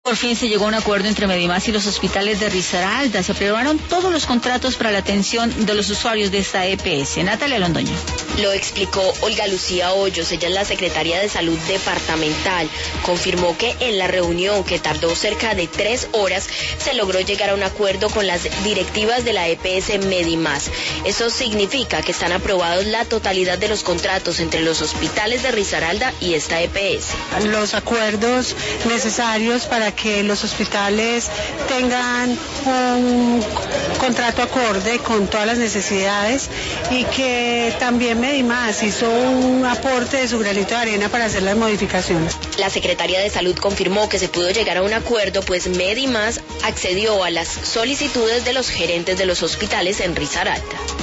Por fin se llegó a un acuerdo entre Medimás y los hospitales de Risaralda. Se aprobaron todos los contratos para la atención de los usuarios de esta EPS. Natalia Londoño. Lo explicó Olga Lucía Hoyos, ella es la secretaria de Salud Departamental. Confirmó que en la reunión, que tardó cerca de 3 horas, se logró llegar a un acuerdo con las directivas de la EPS Medimás. Eso significa que están aprobados la totalidad de los contratos entre los hospitales de Risaralda y esta EPS. Los acuerdos necesarios para que los hospitales tengan un contrato acorde con todas las necesidades y que también Medimás hizo un aporte de su granito de arena para hacer las modificaciones. La secretaria de Salud confirmó que se pudo llegar a un acuerdo, pues Medimás accedió a las solicitudes de los gerentes de los hospitales en Risaralda.